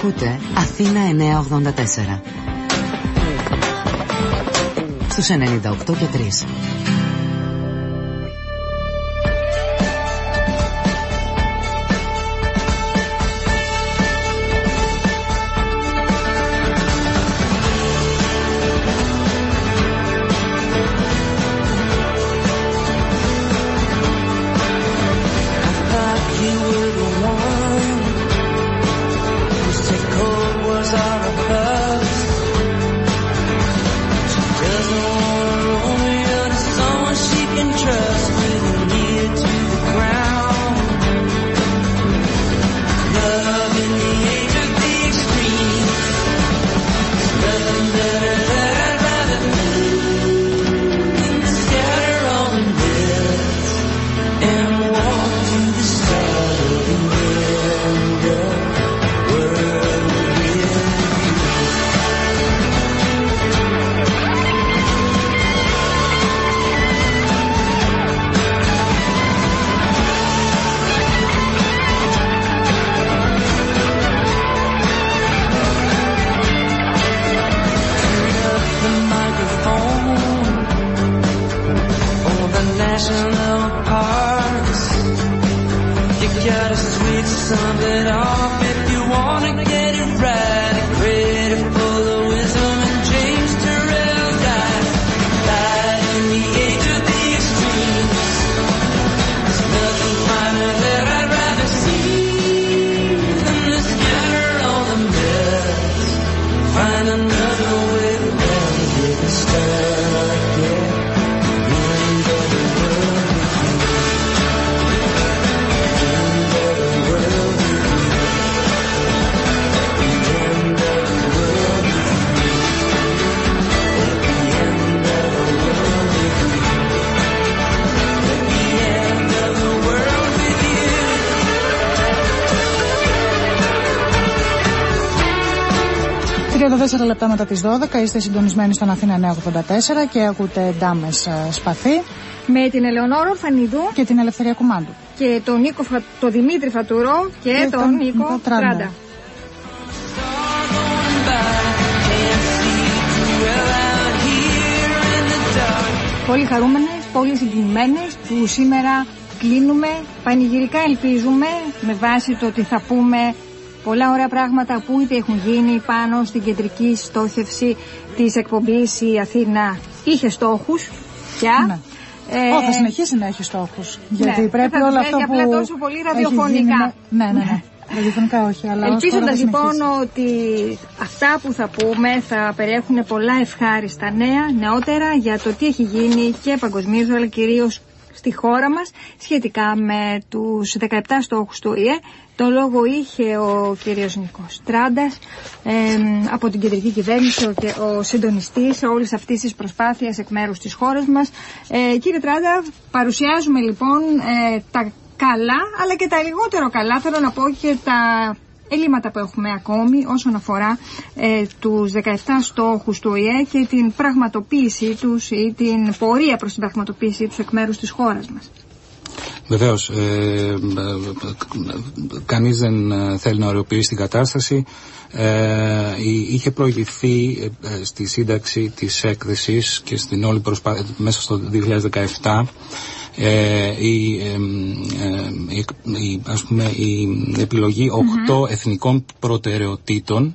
Ακούτε Αθήνα 984 στους 98 και 3. Λεπτά μετά τις 12 είστε συντονισμένοι στον Αθήνα 984 και ακούτε Ντάμες Σπαθί με την Ελεονόρα Ορφανίδου και την Ελευθερία Κουμάντου και τον Δημήτρη Φατουρό και τον Νίκο Τράντα. Πολύ χαρούμενες, πολύ συγκινημένες που σήμερα κλείνουμε. Πανηγυρικά ελπίζουμε με βάση το ότι θα πούμε πολλά ωραία πράγματα που είτε έχουν γίνει πάνω στην κεντρική στόχευση της εκπομπής. Η Αθήνα είχε στόχους πια. Ναι. Θα συνεχίσει να έχει στόχους. Γιατί ναι, πρέπει όλο αυτό που απλά τόσο πολύ ραδιοφωνικά. Ναι. Ραδιοφωνικά όχι. Ελπίζοντας λοιπόν ότι αυτά που θα πούμε θα περιέχουν πολλά ευχάριστα νεότερα για το τι έχει γίνει και παγκοσμίως αλλά κυρίως στη χώρα μας σχετικά με τους 17 στόχους του ΟΗΕ. Το λόγο είχε ο κύριος Νίκος Τράντας από την κεντρική κυβέρνηση, ο συντονιστής όλης αυτής της προσπάθειας εκ μέρους της χώρας μας. Κύριε Τράντα, παρουσιάζουμε λοιπόν τα καλά αλλά και τα λιγότερο καλά, θέλω να πω, και τα ελλείμματα που έχουμε ακόμη όσον αφορά τους 17 στόχους του ΟΗΕ και την πραγματοποίησή τους ή την πορεία προς την πραγματοποίησή τους εκ μέρους της χώρας μας. Βεβαίως, κανείς δεν θέλει να ωρεοποιήσει την κατάσταση. Είχε προηγηθεί στη σύνταξη της έκθεσης και στην όλη προσπάθεια μέσα στο 2017 η επιλογή 8 εθνικών προτεραιοτήτων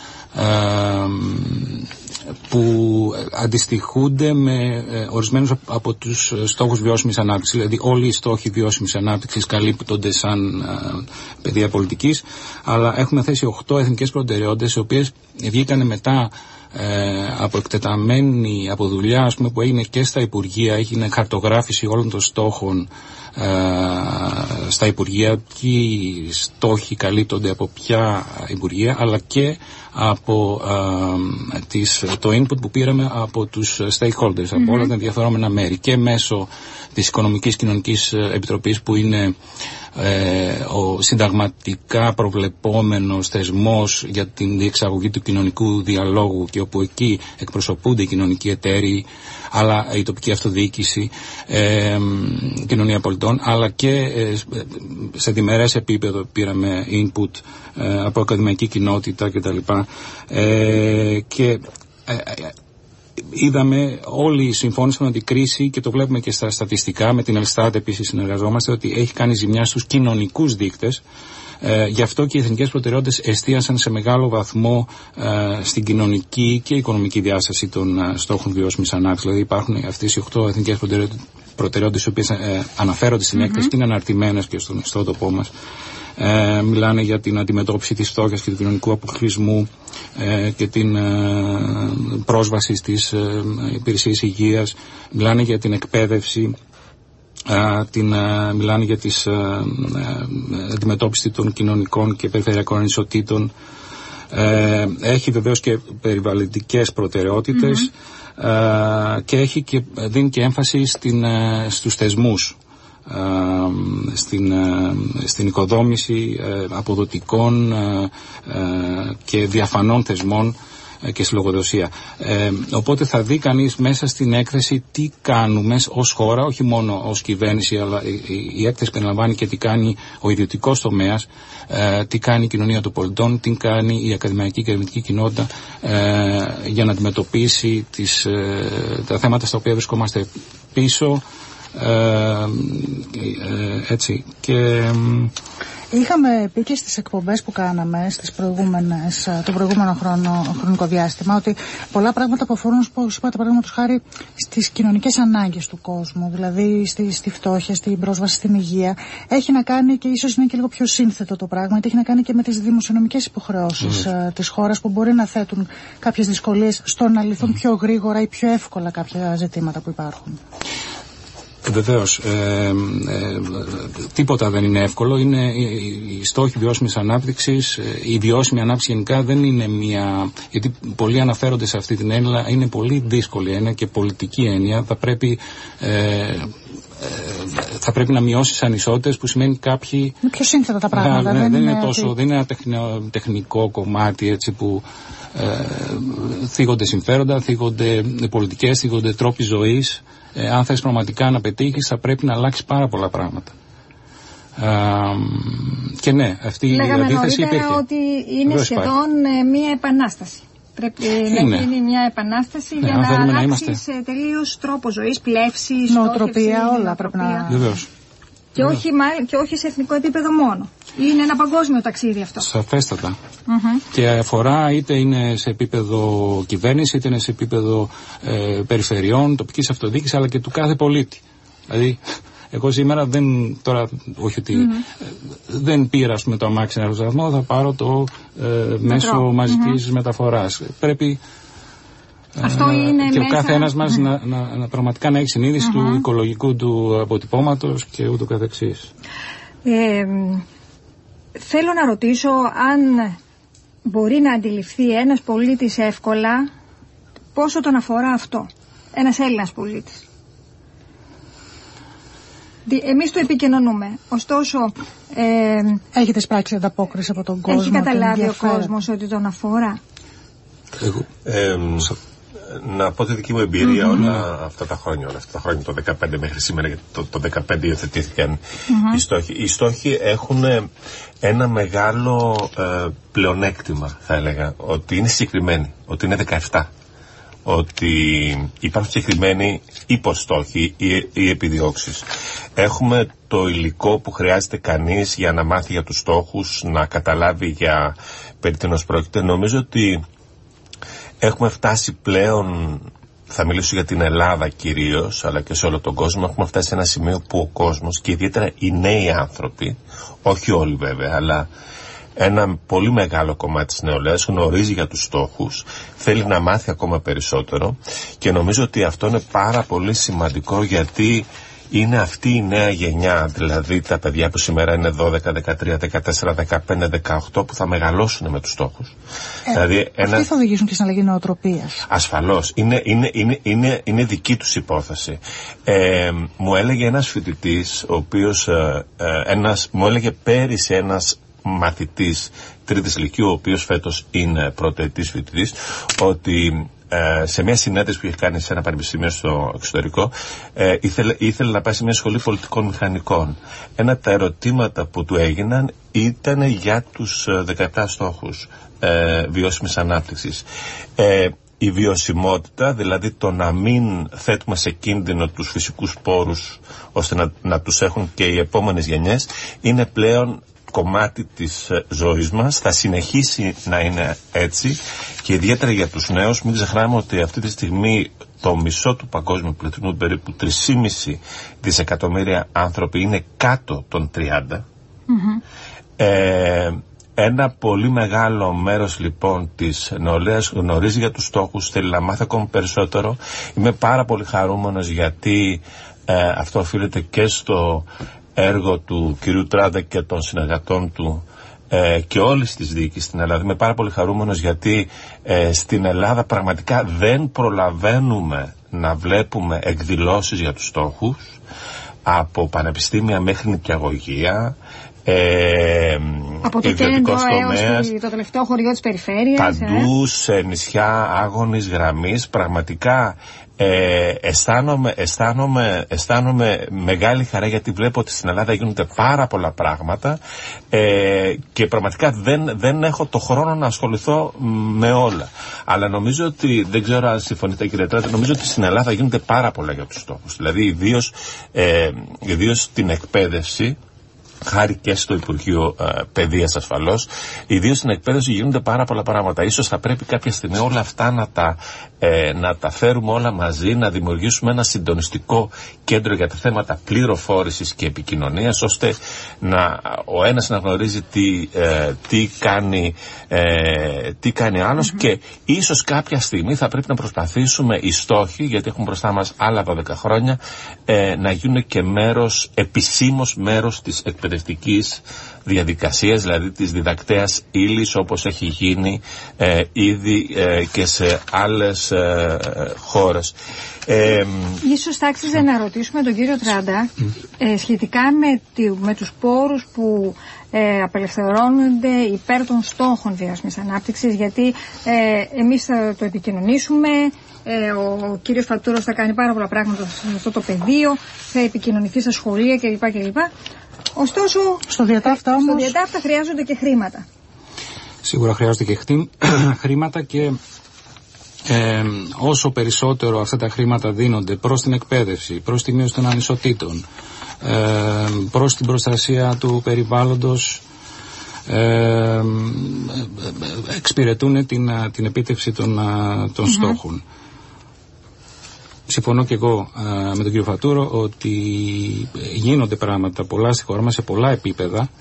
που αντιστοιχούνται με ορισμένους από τους στόχους βιώσιμης ανάπτυξης. Δηλαδή όλοι οι στόχοι βιώσιμης ανάπτυξης καλύπτονται σαν πεδία πολιτικής, αλλά έχουμε θέσει 8 εθνικές προτεραιότητες, οι οποίες βγήκαν μετά από εκτεταμένη από δουλειά, ας πούμε, που έγινε και στα Υπουργεία. Έγινε χαρτογράφηση όλων των στόχων στα Υπουργεία, ποιοι στόχοι καλύπτονται από ποια Υπουργεία, αλλά και από το input που πήραμε από τους stakeholders, από όλα τα ενδιαφερόμενα μέρη, και μέσω της Οικονομικής Κοινωνικής Επιτροπής, που είναι ο συνταγματικά προβλεπόμενος θεσμός για την διεξαγωγή του κοινωνικού διαλόγου, και όπου εκεί εκπροσωπούνται οι κοινωνικοί εταίροι, αλλά η τοπική αυτοδιοίκηση, κοινωνία πολιτών, αλλά και σε διμερές επίπεδο πήραμε input από ακαδημαϊκή κοινότητα κτλ. Και είδαμε, όλοι συμφώνησαν ότι η κρίση, και το βλέπουμε και στα στατιστικά, με την Ελστάτ επίσης συνεργαζόμαστε, ότι έχει κάνει ζημιά στους κοινωνικούς δείκτες. Γι' αυτό και οι εθνικές προτεραιότητες εστίασαν σε μεγάλο βαθμό στην κοινωνική και οικονομική διάσταση των στόχων βιώσιμης ανάπτυξης. Δηλαδή υπάρχουν αυτές οι 8 εθνικές προτεραιότητες, οι οποίες αναφέρονται στην έκθεση και είναι αναρτημένες και στον ιστότοπό μας. Μιλάνε για την αντιμετώπιση της φτώχειας και του κοινωνικού αποκλεισμού και την πρόσβαση στις υπηρεσίες υγείας. Μιλάνε για την εκπαίδευση, μιλάνε για την αντιμετώπιση των κοινωνικών και περιφερειακών ανισοτήτων. Έχει βεβαίως και περιβαλλοντικές προτεραιότητες και δίνει και έμφαση στους θεσμούς, στην οικοδόμηση αποδοτικών και διαφανών θεσμών και στη λογοδοσία. Οπότε θα δει κανείς μέσα στην έκθεση τι κάνουμε ως χώρα, όχι μόνο ως κυβέρνηση, αλλά η έκθεση περιλαμβάνει και τι κάνει ο ιδιωτικός τομέας, τι κάνει η κοινωνία των πολιτών, τι κάνει η ακαδημαϊκή και ερευνητική κοινότητα για να αντιμετωπίσει τα θέματα στα οποία βρισκόμαστε πίσω. Έτσι. Και είχαμε πει και στις εκπομπές που κάναμε το προηγούμενο χρονικό διάστημα ότι πολλά πράγματα που αφορούν, όπως είπατε, παραδείγματος χάρη, στις κοινωνικές ανάγκες του κόσμου, δηλαδή στη φτώχεια, στην πρόσβαση στην υγεία, έχει να κάνει, και ίσως είναι και λίγο πιο σύνθετο το πράγμα, έχει να κάνει και με τις δημοσιονομικές υποχρεώσεις της χώρας, που μπορεί να θέτουν κάποιες δυσκολίες στο να λυθούν πιο γρήγορα ή πιο εύκολα κάποια ζητήματα που υπάρχουν. Βεβαίως, τίποτα δεν είναι εύκολο. Είναι οι στόχοι βιώσιμης ανάπτυξης, η βιώσιμη ανάπτυξη γενικά δεν είναι γιατί πολλοί αναφέρονται σε αυτή την έννοια, είναι πολύ δύσκολη έννοια και πολιτική έννοια. Θα πρέπει να μειώσεις ανισότητες, που σημαίνει κάποιοι. Είναι πιο σύνθετα τα πράγματα. Δεν είναι ένα τεχνικό κομμάτι, έτσι, που θίγονται συμφέροντα, θίγονται πολιτικές, θίγονται τρόποι ζωής. Αν θες πραγματικά να πετύχεις, θα πρέπει να αλλάξει πάρα πολλά πράγματα. Και ναι, αυτή η αντίθεση υπήρχε. Λέγαμε ότι είναι σχεδόν μία επανάσταση. Πρέπει να γίνει μια επανάσταση για να αλλάξει τελείως τρόπο ζωής, πλεύσης, νοοτροπία, όλα πρέπει να. Βεβαίως. Και όχι σε εθνικό επίπεδο μόνο. Είναι ένα παγκόσμιο ταξίδι αυτό. Σαφέστατα. Και αφορά, είτε είναι σε επίπεδο κυβέρνηση, είτε είναι σε επίπεδο περιφερειών, τοπικής αυτοδιοίκησης, αλλά και του κάθε πολίτη. Δηλαδή, εγώ σήμερα δεν πήρα το αμάξι ένα σταθμό, θα πάρω το μέσο μαζικής μεταφοράς. Πρέπει αυτό είναι και ο κάθε ένας μας να πραγματικά να έχει συνείδηση του οικολογικού του αποτυπώματος και ούτω καθεξής. Θέλω να ρωτήσω αν μπορεί να αντιληφθεί ένας πολίτης εύκολα πόσο τον αφορά αυτό, ένας Έλληνας πολίτης. Εμείς το επικοινωνούμε, ωστόσο έχετε σπράξει ανταπόκριση από τον κόσμο? Έχει καταλάβει ο κόσμος ότι τον αφορά? Να πω τη δική μου εμπειρία όλα αυτά τα χρόνια, το 2015 μέχρι σήμερα, γιατί το 2015 υιοθετήθηκαν οι στόχοι. Οι στόχοι έχουν ένα μεγάλο πλεονέκτημα, θα έλεγα, ότι είναι συγκεκριμένοι, ότι είναι 17. Ότι υπάρχουν συγκεκριμένοι υποστόχοι ή επιδιώξεις. Έχουμε το υλικό που χρειάζεται κανείς για να μάθει για τους στόχους, να καταλάβει για περί τίνος πρόκειται. Νομίζω ότι έχουμε φτάσει πλέον, θα μιλήσω για την Ελλάδα κυρίως, αλλά και σε όλο τον κόσμο, έχουμε φτάσει σε ένα σημείο που ο κόσμος, και ιδιαίτερα οι νέοι άνθρωποι, όχι όλοι βέβαια, αλλά ένα πολύ μεγάλο κομμάτι της νεολαίας γνωρίζει για τους στόχους, θέλει να μάθει ακόμα περισσότερο, και νομίζω ότι αυτό είναι πάρα πολύ σημαντικό, γιατί είναι αυτή η νέα γενιά, δηλαδή τα παιδιά που σήμερα είναι 12, 13, 14, 15, 18 που θα μεγαλώσουν με τους στόχους. Δηλαδή αυτοί θα οδηγήσουν και στην αλλαγή νοοτροπίας. Ασφαλώς. Είναι δική τους υπόθεση. Μου έλεγε ένας φοιτητής, ο οποίος μου έλεγε πέρυσι ένας μαθητής τρίτης λυκείου, ο οποίος φέτος είναι πρωτοετής φοιτητής, ότι σε μια συνέντευξη που είχε κάνει σε ένα πανεπιστήμιο στο εξωτερικό, ήθελε να πάει σε μια σχολή πολιτικών μηχανικών. Ένα από τα ερωτήματα που του έγιναν ήταν για τους 17 στόχους βιώσιμης ανάπτυξης. Η βιωσιμότητα, δηλαδή το να μην θέτουμε σε κίνδυνο τους φυσικούς πόρους ώστε να τους έχουν και οι επόμενες γενιές, είναι πλέον κομμάτι της ζωής μας, θα συνεχίσει να είναι έτσι, και ιδιαίτερα για τους νέους. Μην ξεχνάμε ότι αυτή τη στιγμή το μισό του παγκόσμιου πληθυσμού, περίπου 3,5 δισεκατομμύρια άνθρωποι, είναι κάτω των 30. Ένα πολύ μεγάλο μέρος λοιπόν της νεολαίας γνωρίζει για τους στόχους, θέλει να μάθει ακόμα περισσότερο. Είμαι πάρα πολύ χαρούμενος γιατί αυτό οφείλεται και στο έργο του κυρίου Τράντα και των συνεργατών του και όλης της διοίκησης στην Ελλάδα. Είμαι πάρα πολύ χαρούμενος γιατί στην Ελλάδα πραγματικά δεν προλαβαίνουμε να βλέπουμε εκδηλώσεις για τους στόχους, από πανεπιστήμια μέχρι νοικιαγωγεία, από το κέντρο έως το τελευταίο χωριό της περιφέρειας. Παντού σε νησιά άγωνης γραμμής. Πραγματικά αισθάνομαι μεγάλη χαρά, γιατί βλέπω ότι στην Ελλάδα γίνονται πάρα πολλά πράγματα και πραγματικά δεν έχω το χρόνο να ασχοληθώ με όλα. Αλλά νομίζω ότι, δεν ξέρω αν συμφωνείτε κύριε Τράτη, νομίζω ότι στην Ελλάδα γίνονται πάρα πολλά για τους στόχους. Δηλαδή ιδίως την εκπαίδευση, χάρη και στο Υπουργείο Παιδείας ασφαλώς, ιδίως στην εκπαίδευση γίνονται πάρα πολλά πράγματα. Ίσως θα πρέπει κάποια στιγμή όλα αυτά να τα φέρουμε όλα μαζί, να δημιουργήσουμε ένα συντονιστικό κέντρο για τα θέματα πληροφόρησης και επικοινωνίας, ώστε ο ένας να γνωρίζει τι κάνει άλλος, και ίσως κάποια στιγμή θα πρέπει να προσπαθήσουμε οι στόχοι, γιατί έχουμε μπροστά μας άλλα 12 χρόνια, να γίνουν και επισήμως μέρος της εκπαιδευτικής διαδικασίας, δηλαδή της διδακτέας ύλης, όπως έχει γίνει ήδη και σε άλλες χώρες. Ίσως θα άξιζε να ρωτήσουμε τον κύριο Τράντα σχετικά με τους πόρους που απελευθερώνονται υπέρ των στόχων βιώσιμης ανάπτυξης, γιατί εμείς θα το επικοινωνήσουμε, ο κύριος Φατούρος θα κάνει πάρα πολλά πράγματα σε αυτό το πεδίο, θα επικοινωνηθεί στα σχολεία κλπ. Ωστόσο, στο διατάφτα χρειάζονται και χρήματα. Σίγουρα χρειάζονται και χρήματα, και όσο περισσότερο αυτά τα χρήματα δίνονται προς την εκπαίδευση, προς τη μείωση των ανισοτήτων, προς την προστασία του περιβάλλοντος, εξυπηρετούν την επίτευξη των στόχων. Συμφωνώ και εγώ με τον κύριο Φατούρο ότι γίνονται πράγματα πολλά στη χώρα μας σε πολλά επίπεδα.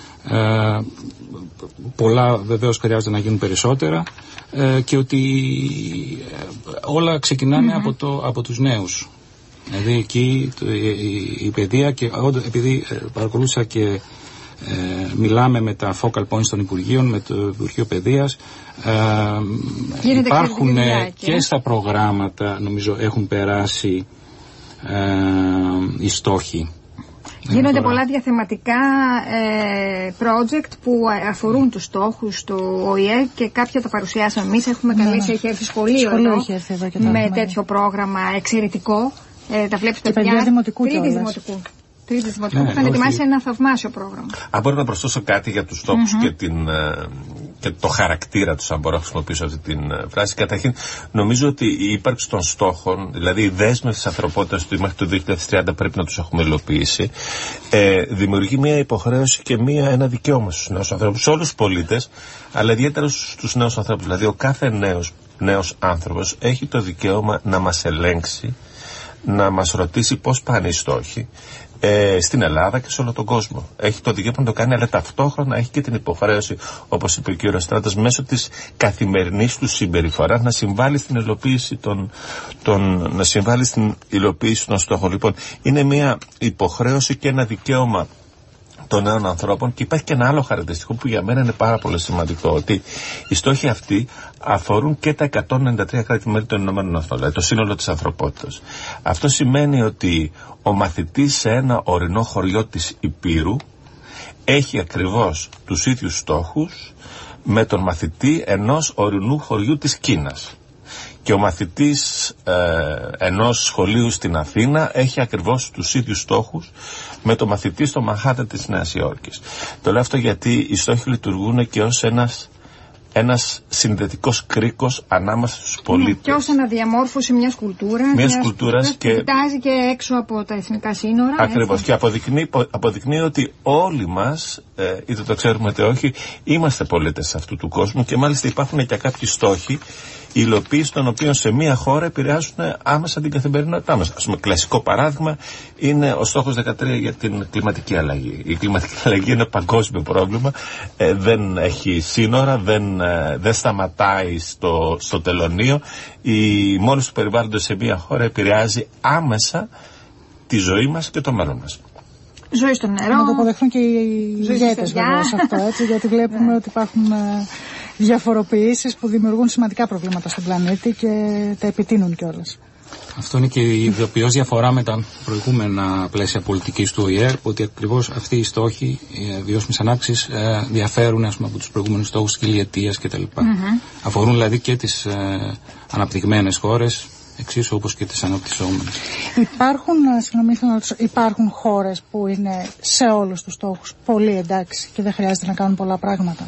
Πολλά βεβαίως χρειάζεται να γίνουν περισσότερα, και ότι όλα ξεκινάνε από τους νέους. Δηλαδή εκεί η παιδεία, και επειδή παρακολούθησα και μιλάμε με τα focal points των Υπουργείων, με το Υπουργείο Παιδείας, υπάρχουν και στα προγράμματα, νομίζω έχουν περάσει οι στόχοι. Γίνονται πολλά διαθεματικά project που αφορούν τους στόχους του ΟΗΕ, και κάποια τα παρουσιάσαμε εμείς. Έχουμε καλέσει, έχει έρθει σχολείο εδώ με τέτοιο πρόγραμμα εξαιρετικό. Τα βλέπεις παιδιά δημοτικού. Που είχαν ετοιμάσει ένα θαυμάσιο πρόγραμμα. Αν μπορώ να προσθέσω κάτι για τους στόχους και το χαρακτήρα τους, αν μπορώ να χρησιμοποιήσω αυτή την φράση. Καταρχήν, νομίζω ότι η ύπαρξη των στόχων, δηλαδή η δέσμευση της ανθρωπότητας μέχρι το 2030, πρέπει να τους έχουμε υλοποιήσει. Δημιουργεί μια υποχρέωση και ένα δικαίωμα στους νέους ανθρώπους, σε όλους τους πολίτες, αλλά ιδιαίτερα στους νέους ανθρώπους. Δηλαδή, ο κάθε νέος άνθρωπος έχει το δικαίωμα να μας ελέγξει, να μας ρωτήσει πώς πάνε οι στόχοι, στην Ελλάδα και σε όλο τον κόσμο. Έχει το δικαίωμα να το κάνει, αλλά ταυτόχρονα έχει και την υποχρέωση, όπως είπε ο κ. Στράτας, μέσω της καθημερινής του συμπεριφοράς να συμβάλλει στην υλοποίηση των στόχων. Λοιπόν, είναι μια υποχρέωση και ένα δικαίωμα των νέων ανθρώπων, και υπάρχει και ένα άλλο χαρακτηριστικό που για μένα είναι πάρα πολύ σημαντικό, ότι οι στόχοι αυτοί αφορούν και τα 193 κράτη-μέλη των Ηνωμένων Εθνών, δηλαδή το σύνολο της ανθρωπότητας. Αυτό σημαίνει ότι ο μαθητής σε ένα ορεινό χωριό της Υπήρου έχει ακριβώς τους ίδιους στόχους με τον μαθητή ενός ορεινού χωριού της Κίνας. Και ο μαθητής ενός σχολείου στην Αθήνα έχει ακριβώς τους ίδιους στόχους με τον μαθητή στο Μανχάταν της Νέας Υόρκης. Το λέω αυτό γιατί οι στόχοι λειτουργούν και ως ένας συνδετικός κρίκος ανάμεσα στους πολίτες. Και ως αναδιαμόρφωση μιας κουλτούρας και κοιτάζει και έξω από τα εθνικά σύνορα. Ακριβώς. Και αποδεικνύει ότι όλοι μας, είτε το ξέρουμε είτε όχι, είμαστε πολίτες αυτού του κόσμου, και μάλιστα υπάρχουν και κάποιοι στόχοι η υλοποίηση των οποίων σε μία χώρα επηρεάζουν άμεσα την καθημερινότητά μας. Ας πούμε, κλασικό παράδειγμα είναι ο στόχος 13 για την κλιματική αλλαγή. Η κλιματική αλλαγή είναι παγκόσμιο πρόβλημα, δεν έχει σύνορα, δεν σταματάει στο τελωνείο. Η μόλις του περιβάλλοντος σε μία χώρα επηρεάζει άμεσα τη ζωή μας και το μέλλον μας. Ζωή στο νερό. Να το αποδεχθούν και οι ηγέτες βεβαίως αυτό, έτσι, γιατί βλέπουμε ότι υπάρχουν διαφοροποιήσεις που δημιουργούν σημαντικά προβλήματα στον πλανήτη και τα επιτείνουν κιόλας. Αυτό είναι και η ειδοποιώς διαφορά με τα προηγούμενα πλαίσια πολιτικής του ΟΗΕ, ότι ακριβώς αυτοί οι στόχοι βιώσιμης ανάπτυξης διαφέρουν, ας πούμε, από τους προηγούμενους στόχους της χιλιετίας κτλ. Αφορούν δηλαδή και τις αναπτυγμένες χώρες, εξίσου όπως και τις αναπτυσσόμενες. Υπάρχουν χώρες που είναι σε όλους τους στόχους πολύ εντάξει και δεν χρειάζεται να κάνουν πολλά πράγματα.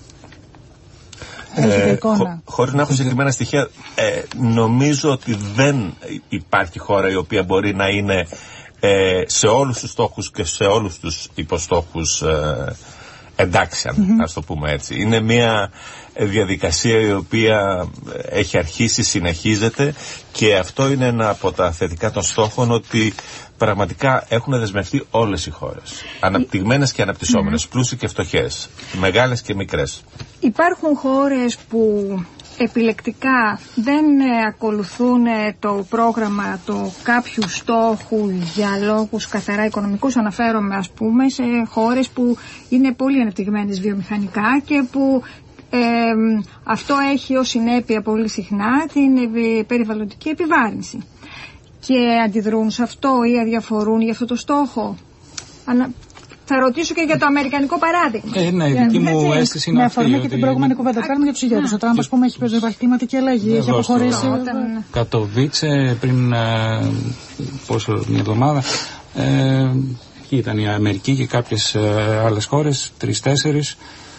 Χωρίς να έχω συγκεκριμένα στοιχεία, νομίζω ότι δεν υπάρχει χώρα η οποία μπορεί να είναι σε όλους τους στόχους και σε όλους τους υποστόχους εντάξει, ας το πούμε έτσι. Είναι μια διαδικασία η οποία έχει αρχίσει, συνεχίζεται, και αυτό είναι ένα από τα θετικά των στόχων, ότι πραγματικά έχουν δεσμευτεί όλες οι χώρες, αναπτυγμένες και αναπτυσσόμενες, πλούσιοι και φτωχές, μεγάλες και μικρές. Υπάρχουν χώρες που επιλεκτικά δεν ακολουθούν το πρόγραμμα κάποιου στόχου για λόγους καθαρά οικονομικούς. Αναφέρομαι, ας πούμε, σε χώρες που είναι πολύ ανεπτυγμένες βιομηχανικά και που αυτό έχει ως συνέπεια πολύ συχνά την περιβαλλοντική επιβάρυνση. Και αντιδρούν σε αυτό ή αδιαφορούν για αυτό το στόχο. Θα ρωτήσω και για το αμερικανικό παράδειγμα. Ναι, η δική μου αίσθηση είναι με αυτή. αφορμή και την προηγούμενη κουβέντα κάνουμε για τους ηγέτες. Ο Τραμπ, ας πούμε, έχει πει ότι υπάρχει κλιματική αλλαγή, έχει αποχωρήσει. Κατοβίτσε πριν μια εβδομάδα. Εκεί ήταν η Αμερική και κάποιες άλλες χώρες, 3-4,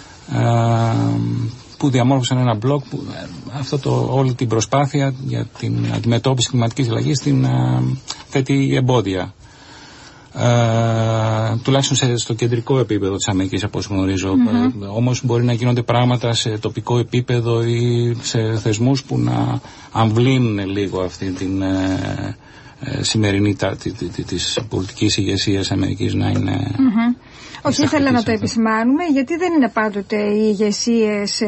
που διαμόρφωσαν ένα μπλοκ που όλη την προσπάθεια για την αντιμετώπιση κλιματικής αλλαγής την θέτει εμπόδια. Τουλάχιστον στο κεντρικό επίπεδο της Αμερικής, από όσο γνωρίζω. Όμως μπορεί να γίνονται πράγματα σε τοπικό επίπεδο ή σε θεσμούς που να αμβλύνουν λίγο αυτή την σημερινή της πολιτικής ηγεσίας Αμερικής να είναι... Όχι, ήθελα να το επισημάνουμε, γιατί δεν είναι πάντοτε οι ηγεσίες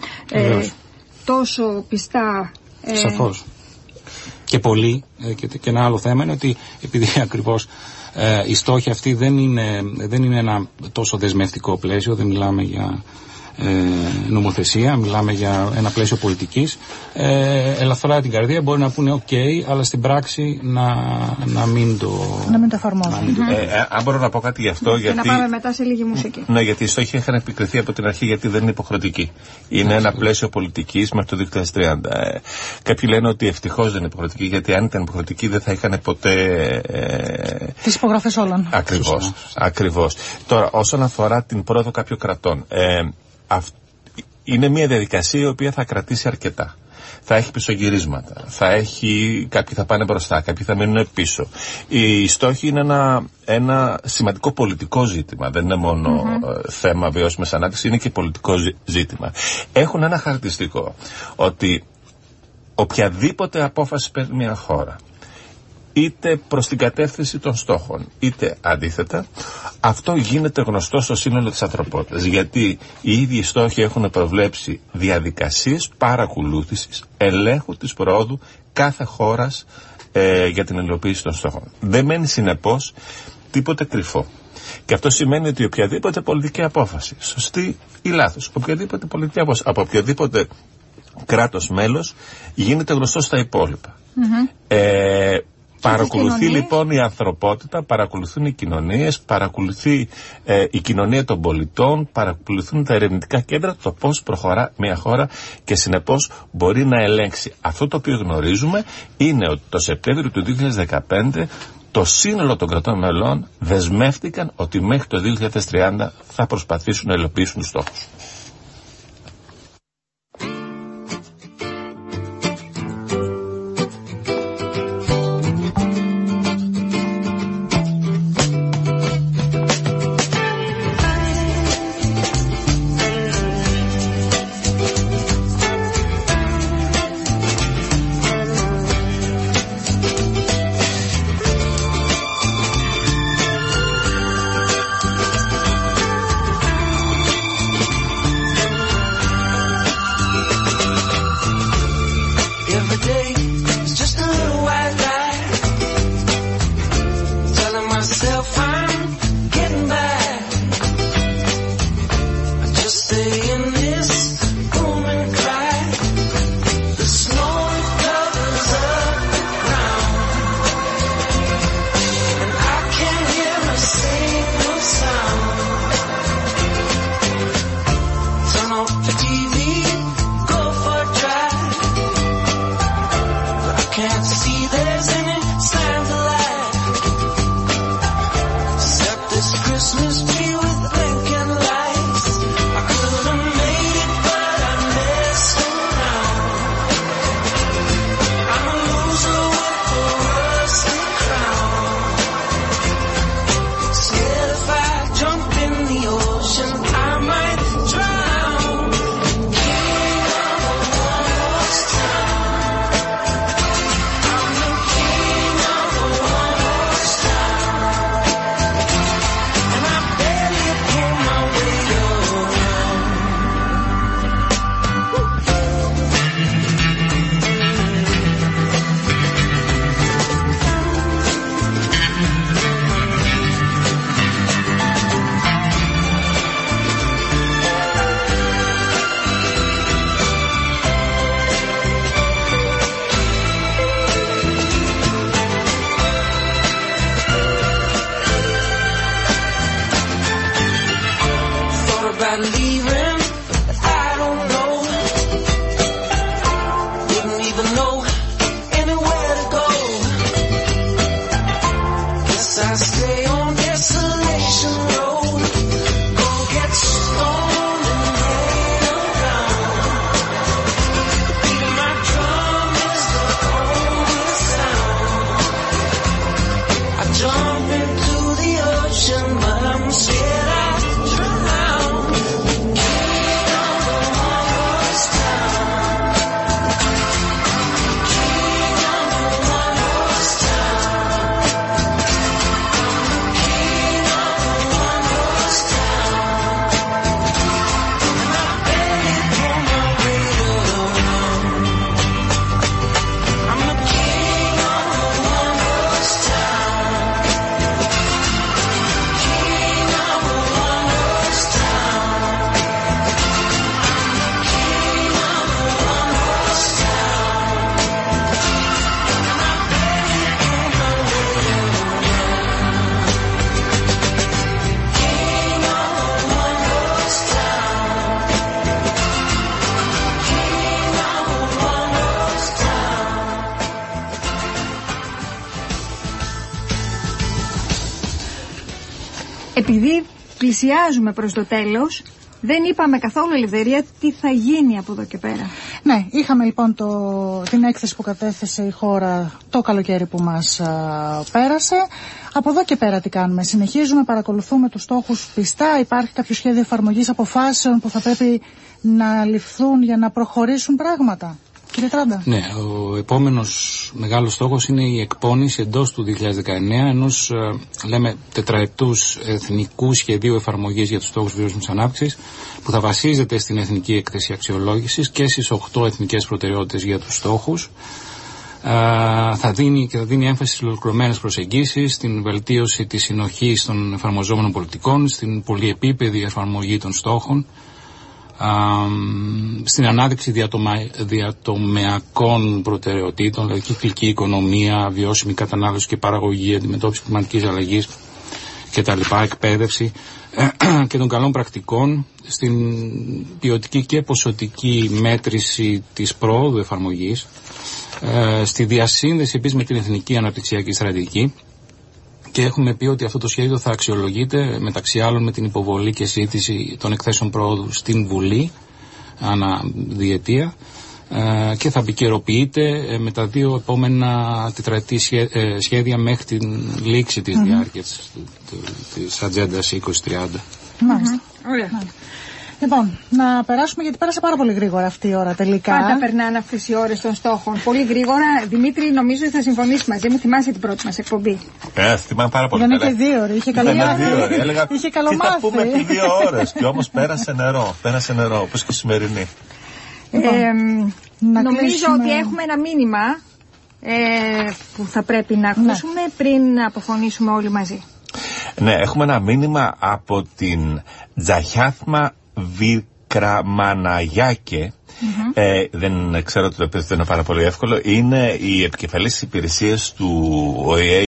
τόσο πιστά. Σαφώς. Και πολύ, και ένα άλλο θέμα είναι ότι επειδή ακριβώς οι στόχοι αυτοί δεν είναι ένα τόσο δεσμευτικό πλαίσιο, δεν μιλάμε για νομοθεσία, μιλάμε για ένα πλαίσιο πολιτικής, ελαφρά την καρδία μπορεί να πούνε ok, αλλά στην πράξη να μην το εφαρμόζουν. Αν μπορώ να πω κάτι γι' αυτό, γιατί... να πάμε μετά σε λίγη μουσική. Ναι, γιατί οι στόχοι είχαν επικριθεί από την αρχή, γιατί δεν είναι υποχρεωτικοί. Είναι ένα πλαίσιο πολιτικής μέχρι το 2030. Κάποιοι λένε ότι ευτυχώς δεν είναι υποχρεωτικοί, γιατί αν ήταν υποχρεωτικοί δεν θα είχαν ποτέ τις υπογραφές όλων. Ακριβώς. Τώρα, όσον αφορά την πρόοδο κάποιων κρατών, είναι μια διαδικασία η οποία θα κρατήσει αρκετά. Θα έχει πισωγυρίσματα. Κάποιοι θα πάνε μπροστά, κάποιοι θα μείνουν πίσω. Οι στόχοι είναι ένα σημαντικό πολιτικό ζήτημα. Δεν είναι μόνο θέμα βιώσιμης ανάπτυξης, είναι και πολιτικό ζήτημα. Έχουν ένα χαρακτηριστικό, ότι οποιαδήποτε απόφαση παίρνει μια χώρα, είτε προς την κατεύθυνση των στόχων, είτε αντίθετα, αυτό γίνεται γνωστό στο σύνολο της ανθρωπότητας. Γιατί οι ίδιοι στόχοι έχουν προβλέψει διαδικασίες παρακολούθησης, ελέγχου της προόδου κάθε χώρας για την υλοποίηση των στόχων. Δεν μένει συνεπώς τίποτε κρυφό. Και αυτό σημαίνει ότι οποιαδήποτε πολιτική απόφαση, σωστή ή λάθος, οποιαδήποτε πολιτική απόφαση από οποιοδήποτε κράτος μέλος, γίνεται γνωστό στα υπόλοιπα. Παρακολουθεί λοιπόν η ανθρωπότητα, παρακολουθούν οι κοινωνίες, παρακολουθεί η κοινωνία των πολιτών, παρακολουθούν τα ερευνητικά κέντρα, το πώς προχωρά μια χώρα και συνεπώς μπορεί να ελέγξει. Αυτό το οποίο γνωρίζουμε είναι ότι το Σεπτέμβριο του 2015 το σύνολο των κρατών μελών δεσμεύτηκαν ότι μέχρι το 2030 θα προσπαθήσουν να υλοποιήσουν τους στόχους. Επειδή πλησιάζουμε προς το τέλος, δεν είπαμε καθόλου, Ελευθερία, τι θα γίνει από εδώ και πέρα. Ναι, είχαμε λοιπόν την έκθεση που κατέθεσε η χώρα το καλοκαίρι που μας πέρασε. Από εδώ και πέρα τι κάνουμε? Συνεχίζουμε, παρακολουθούμε τους στόχους πιστά? Υπάρχει κάποιο σχέδιο εφαρμογής αποφάσεων που θα πρέπει να ληφθούν για να προχωρήσουν πράγματα? κύριε Τράντα? Ναι, ο επόμενος μεγάλος στόχος είναι η εκπόνηση εντός του 2019 ενός, λέμε, τετραετούς εθνικού σχεδίου εφαρμογής για τους στόχους βιώσιμης ανάπτυξης, που θα βασίζεται στην Εθνική Έκθεση Αξιολόγησης και στις 8 εθνικές προτεραιότητες για τους στόχους. Θα δίνει έμφαση στις ολοκληρωμένες προσεγγίσεις, στην βελτίωση της συνοχής των εφαρμοζόμενων πολιτικών, στην πολυεπίπεδη εφαρμογή των στόχων, στην ανάδειξη διατομεακών προτεραιοτήτων, δηλαδή κυκλική οικονομία, βιώσιμη κατανάλωση και παραγωγή, αντιμετώπιση κλιματικής αλλαγής κτλ., εκπαίδευση και των καλών πρακτικών, στην ποιοτική και ποσοτική μέτρηση της πρόοδου εφαρμογής, στη διασύνδεση επίσης με την Εθνική Αναπτυξιακή Στρατηγική, και έχουμε πει ότι αυτό το σχέδιο θα αξιολογείται μεταξύ άλλων με την υποβολή και συζήτηση των εκθέσεων πρόοδου στην Βουλή ανά διετία, και θα επικαιροποιείται με τα 2 επόμενα τετραετή σχέδια μέχρι την λήξη της διάρκειας της Ατζέντας 2030. Μάλιστα. Ωραία. Λοιπόν, να περάσουμε, γιατί πέρασε πάρα πολύ γρήγορα αυτή η ώρα τελικά. Πάντα περνάνε αυτές οι ώρες των στόχων. Πολύ γρήγορα. Δημήτρη, νομίζω ότι θα συμφωνήσει μαζί μου. Θυμάσαι την πρώτη μας εκπομπή? Θυμάμαι πάρα πολύ. Ήταν και 2 ώρες. Είχε καλό μάθει. Είχε καλό μάθει. Θα πούμε επί 2 ώρες. Και όμως πέρασε νερό. Πέρασε νερό, όπως και η σημερινή. Νομίζω ότι έχουμε ένα μήνυμα που θα πρέπει να ακούσουμε πριν αποφωνήσουμε όλοι μαζί. Ναι, έχουμε ένα μήνυμα από την Τζαχιάθμα Βικραμαναγιάκε. Δεν ξέρω το οποίο δεν είναι πάρα πολύ εύκολο. Είναι η επικεφαλής υπηρεσίας του ΟΗΕ